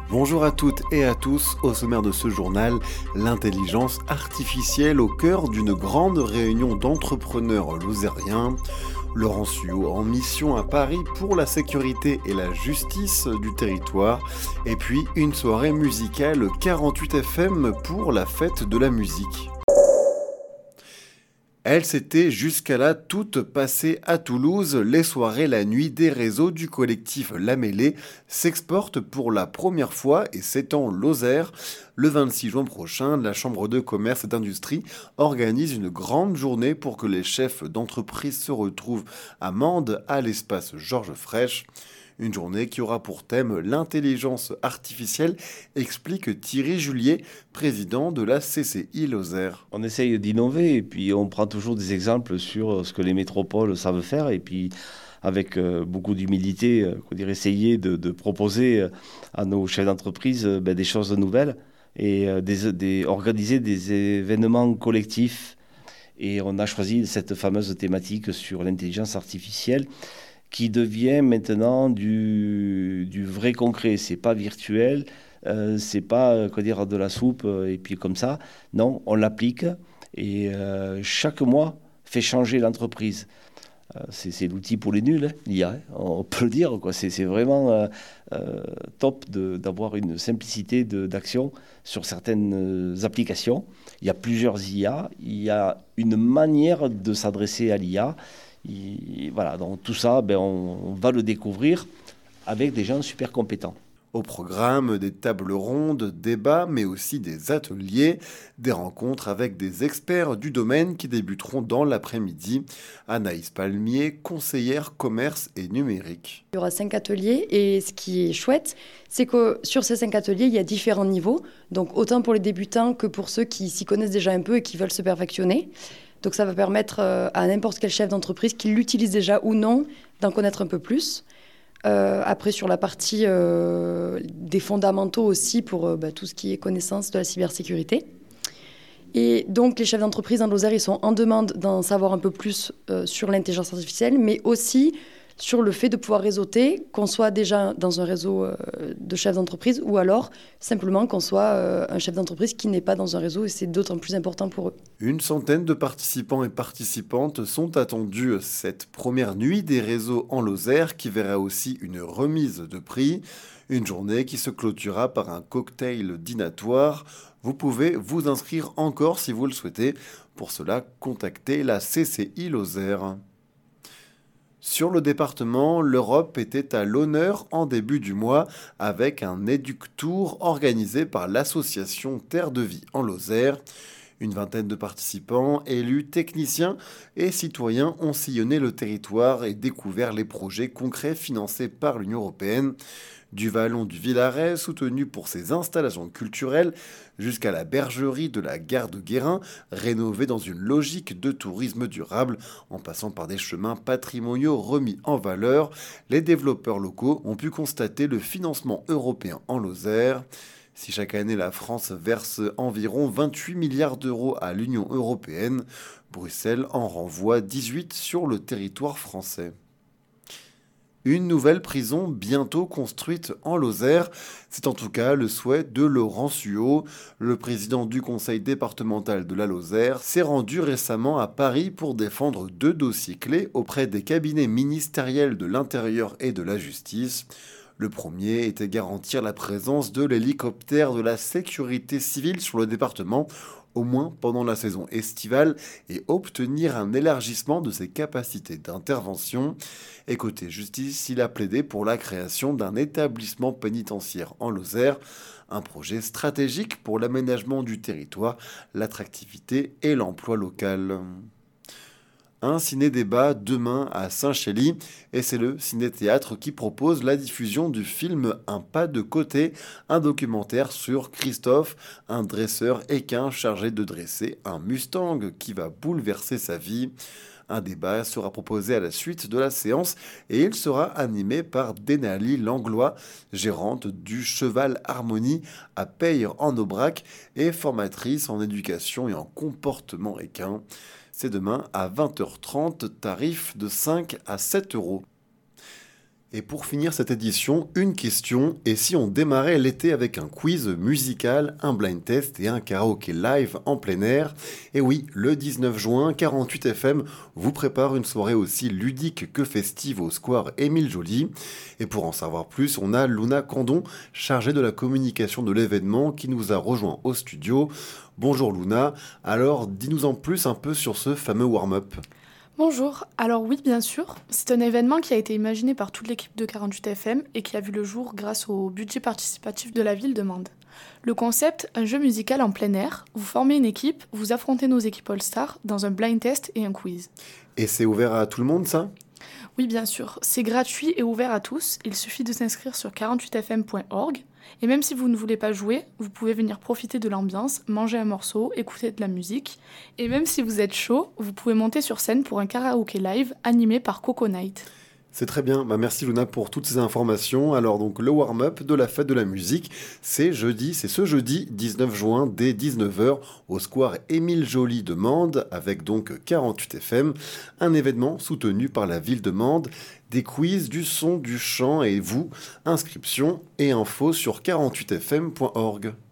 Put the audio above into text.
Bonjour à toutes et à tous, au sommaire de ce journal, l'intelligence artificielle au cœur d'une grande réunion d'entrepreneurs lozériens. Laurent Suau en mission à Paris pour la sécurité et la justice du territoire. Et puis une soirée musicale 48 FM pour la fête de la musique. Elles s'étaient jusqu'à là toutes passées à Toulouse. Les soirées, la nuit des réseaux du collectif La Mêlée s'exportent pour la première fois et s'étend Lozère. Le 26 juin prochain, la Chambre de commerce et d'industrie organise une grande journée pour que les chefs d'entreprise se retrouvent à Mende, à l'espace Georges Frêche. Une journée qui aura pour thème l'intelligence artificielle, explique Thierry Julier, président de la CCI Lozère. On essaye d'innover et puis on prend toujours des exemples sur ce que les métropoles savent faire et puis avec beaucoup d'humilité, essayer de proposer à nos chefs d'entreprise des choses nouvelles et organiser des événements collectifs. Et on a choisi cette fameuse thématique sur l'intelligence artificielle qui devient maintenant du vrai concret. C'est pas virtuel, c'est pas de la soupe et puis comme ça. Non, on l'applique et chaque mois fait changer l'entreprise. C'est l'outil pour les nuls, hein, l'IA, hein, on peut le dire, quoi. C'est vraiment top d'avoir une simplicité d'action sur certaines applications. Il y a plusieurs IA, il y a une manière de s'adresser à l'IA. Voilà, donc tout ça, on va le découvrir avec des gens super compétents. Au programme, des tables rondes, débats, mais aussi des ateliers, des rencontres avec des experts du domaine qui débuteront dans l'après-midi. Anaïs Palmier, conseillère commerce et numérique. Il y aura 5 ateliers et ce qui est chouette, c'est que sur ces 5 ateliers, il y a différents niveaux. Donc autant pour les débutants que pour ceux qui s'y connaissent déjà un peu et qui veulent se perfectionner. Donc ça va permettre à n'importe quel chef d'entreprise qui l'utilise déjà ou non d'en connaître un peu plus. Après sur la partie des fondamentaux aussi pour tout ce qui est connaissance de la cybersécurité. Et donc les chefs d'entreprise en Lozère, ils sont en demande d'en savoir un peu plus sur l'intelligence artificielle, mais aussi sur le fait de pouvoir réseauter, qu'on soit déjà dans un réseau de chefs d'entreprise ou alors simplement qu'on soit un chef d'entreprise qui n'est pas dans un réseau et c'est d'autant plus important pour eux. Une centaine de participants et participantes sont attendus cette première nuit des réseaux en Lozère qui verra aussi une remise de prix. Une journée qui se clôturera par un cocktail dînatoire. Vous pouvez vous inscrire encore si vous le souhaitez. Pour cela, contactez la CCI Lozère. Sur le département, l'Europe était à l'honneur en début du mois avec un Eductour organisé par l'association Terre de Vie en Lozère. Une vingtaine de participants, élus, techniciens et citoyens ont sillonné le territoire et découvert les projets concrets financés par l'Union européenne. Du Vallon du Villaret, soutenu pour ses installations culturelles, jusqu'à la bergerie de la gare de Guérin, rénovée dans une logique de tourisme durable, en passant par des chemins patrimoniaux remis en valeur, les développeurs locaux ont pu constater le financement européen en Lozère. Si chaque année la France verse environ 28 milliards d'euros à l'Union européenne, Bruxelles en renvoie 18 sur le territoire français. Une nouvelle prison bientôt construite en Lozère. C'est en tout cas le souhait de Laurent Suau. Le président du conseil départemental de la Lozère s'est rendu récemment à Paris pour défendre 2 dossiers clés auprès des cabinets ministériels de l'Intérieur et de la Justice. Le premier était garantir la présence de l'hélicoptère de la sécurité civile sur le département, au moins pendant la saison estivale, et obtenir un élargissement de ses capacités d'intervention. Et côté justice, il a plaidé pour la création d'un établissement pénitentiaire en Lozère, un projet stratégique pour l'aménagement du territoire, l'attractivité et l'emploi local. Un ciné-débat demain à Saint-Chély et c'est le ciné-théâtre qui propose la diffusion du film Un pas de côté, un documentaire sur Christophe, un dresseur équin chargé de dresser un Mustang qui va bouleverser sa vie. Un débat sera proposé à la suite de la séance et il sera animé par Denali Langlois, gérante du Cheval Harmonie à Peyre en Aubrac et formatrice en éducation et en comportement équin. C'est demain à 20h30, tarif de 5 à 7 euros. Et pour finir cette édition, une question, et si on démarrait l'été avec un quiz musical, un blind test et un karaoké live en plein air? Et oui, le 19 juin, 48 FM vous prépare une soirée aussi ludique que festive au square Émile Joly. Et pour en savoir plus, on a Luna Candon, chargée de la communication de l'événement, qui nous a rejoint au studio. Bonjour Luna, alors dis-nous en plus un peu sur ce fameux warm-up. Bonjour, alors oui bien sûr, c'est un événement qui a été imaginé par toute l'équipe de 48 FM et qui a vu le jour grâce au budget participatif de la ville de Mende. Le concept, un jeu musical en plein air, vous formez une équipe, vous affrontez nos équipes All-Star dans un blind test et un quiz. Et c'est ouvert à tout le monde ça? Oui bien sûr, c'est gratuit et ouvert à tous, il suffit de s'inscrire sur 48fm.org et même si vous ne voulez pas jouer, vous pouvez venir profiter de l'ambiance, manger un morceau, écouter de la musique et même si vous êtes chaud, vous pouvez monter sur scène pour un karaoké live animé par Coco Night. C'est très bien, merci Luna pour toutes ces informations. Alors donc le warm-up de la fête de la musique, c'est ce jeudi 19 juin dès 19h au square Émile Joly de Mende avec donc 48 FM, un événement soutenu par la ville de Mende, des quiz, du son, du chant et vous, inscription et infos sur 48fm.org.